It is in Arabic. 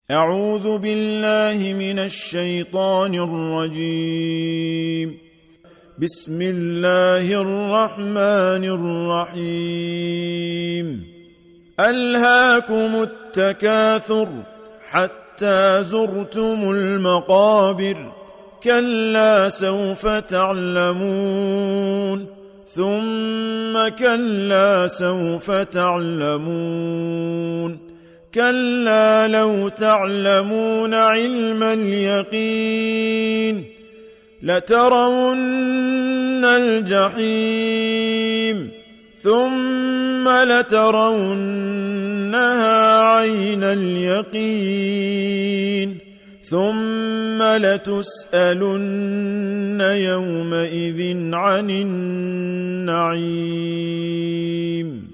أعوذ بالله من الشيطان الرجيم. بسم الله الرحمن الرحيم. ألهاكم التكاثر حتى زرتم المقابر، كلا سوف تعلمون ثم كلا سوف تعلمون، كلا لو تعلمون علم اليقين لترون الجحيم ثم لترونها عين اليقين ثم لتسألن يومئذ عن النعيم.